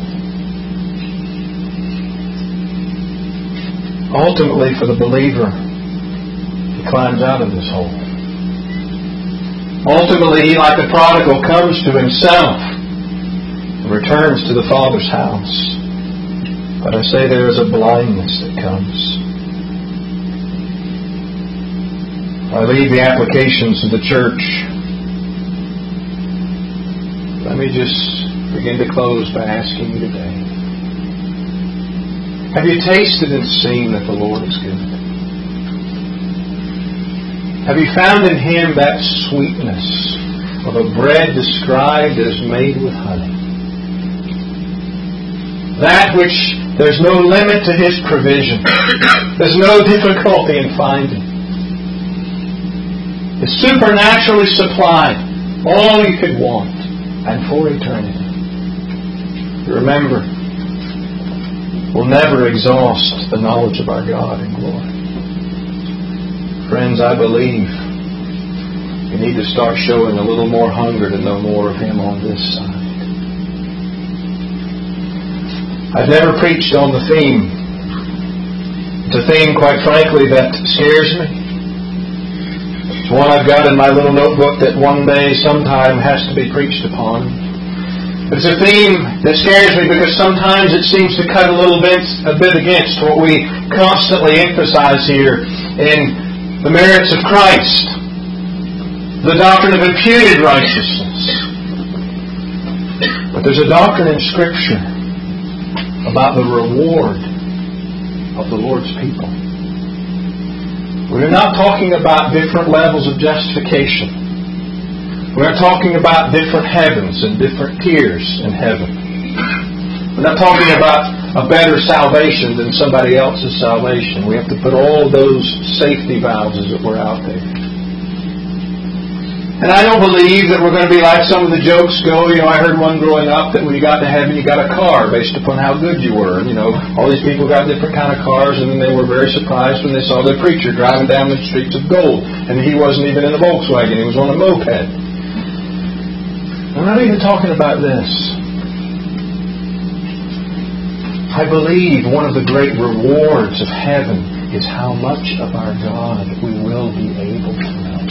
Ultimately, for the believer, he climbs out of this hole. Ultimately, he, like the prodigal, comes to himself and returns to the Father's house. But I say there is a blindness that comes. I leave the applications of the church. Let me just begin to close by asking you today. Have you tasted and seen that the Lord is good? Have you found in Him that sweetness of a bread described as made with honey? That which there's no limit to His provision. There's no difficulty in finding. It's supernaturally supplied. All you could want. And for eternity. Remember, we'll never exhaust the knowledge of our God in glory. Friends, I believe you need to start showing a little more hunger to know more of Him on this side. I've never preached on the theme. It's a theme, quite frankly, that scares me. It's one I've got in my little notebook that one day, sometime, has to be preached upon. It's a theme that scares me because sometimes it seems to cut a bit against what we constantly emphasize here in the merits of Christ, the doctrine of imputed righteousness. But there's a doctrine in Scripture about the reward of the Lord's people. We're not talking about different levels of justification. We're not talking about different heavens and different tiers in heaven. We're not talking about a better salvation than somebody else's salvation. We have to put all those safety valves, as it were, out there. And I don't believe that we're going to be like some of the jokes go. I heard one growing up that when you got to heaven, you got a car based upon how good you were. All these people got different kind of cars, and then they were very surprised when they saw their preacher driving down the streets of gold. And he wasn't even in a Volkswagen. He was on a moped. I'm not even talking about this. I believe one of the great rewards of heaven is how much of our God we will be able to know.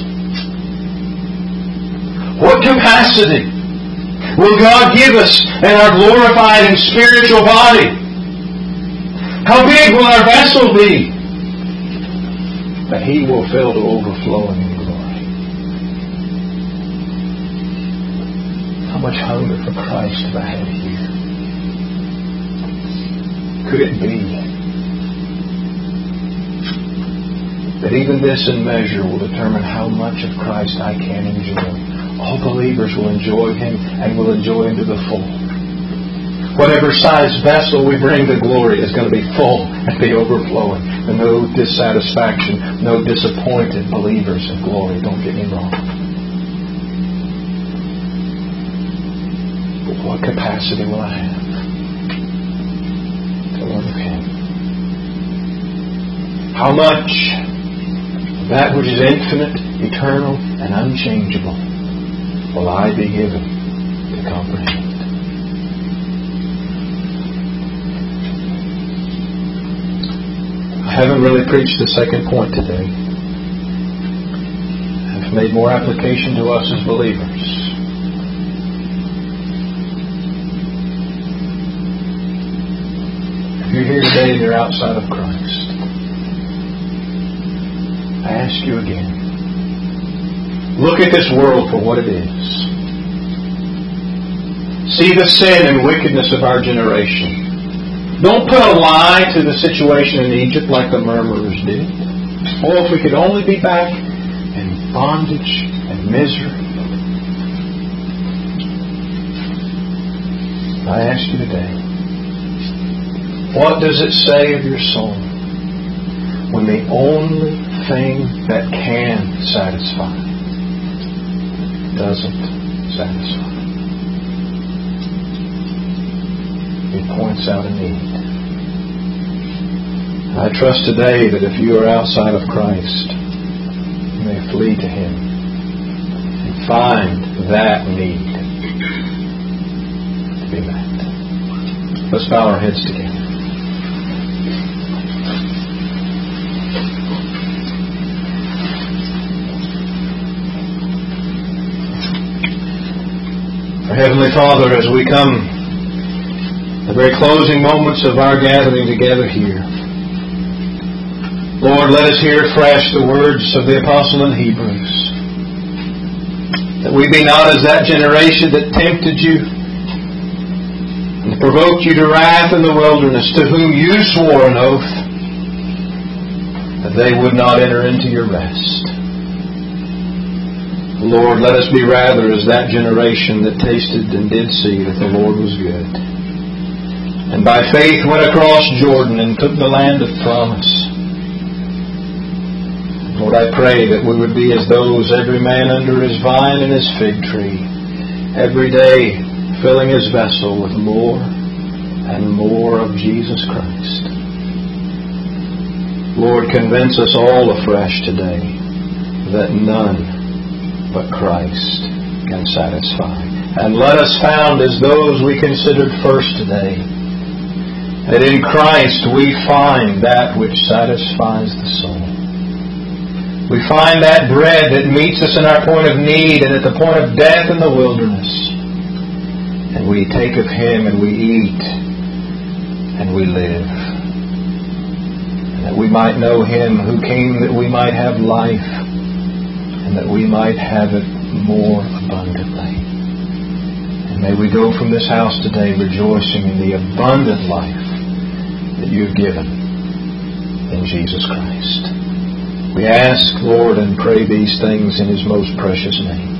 What capacity will God give us in our glorified and spiritual body? How big will our vessel be that He will fill to overflowing in glory? How much hunger for Christ have I had here? Could it be that even this in measure will determine how much of Christ I can enjoy? All believers will enjoy Him and will enjoy Him to the full. Whatever size vessel we bring to glory is going to be full and be overflowing. And no dissatisfaction, no disappointed believers in glory. Don't get me wrong. But what capacity will I have? How much of that which is infinite, eternal, and unchangeable will I be given to comprehend? I haven't really preached the second point today. I've made more application to us as believers. If you're here today and you're outside of Christ, I ask you again, look at this world for what it is. See the sin and wickedness of our generation. Don't put a lie to the situation in Egypt like the murmurers did. Oh, if we could only be back in bondage and misery. I ask you today, what does it say of your soul when the only thing that can satisfy doesn't satisfy? It points out a need. I trust today that if you are outside of Christ, you may flee to Him and find that need to be met. Let's bow our heads together. Heavenly Father, as we come the very closing moments of our gathering together here, Lord, let us hear afresh the words of the Apostle in Hebrews, that we be not as that generation that tempted you and provoked you to wrath in the wilderness, to whom you swore an oath that they would not enter into your rest. Lord, let us be rather as that generation that tasted and did see that the Lord was good, and by faith went across Jordan and took the land of promise. Lord, I pray that we would be as those, every man under his vine and his fig tree, every day filling his vessel with more and more of Jesus Christ. Lord, convince us all afresh today that none but Christ can satisfy. And let us found as those we considered first today, that in Christ we find that which satisfies the soul. We find that bread that meets us in our point of need and at the point of death in the wilderness. And we take of Him and we eat and we live. And that we might know Him who came that we might have life, and that we might have it more abundantly. And may we go from this house today rejoicing in the abundant life that you have given in Jesus Christ. We ask, Lord, and pray these things in His most precious name.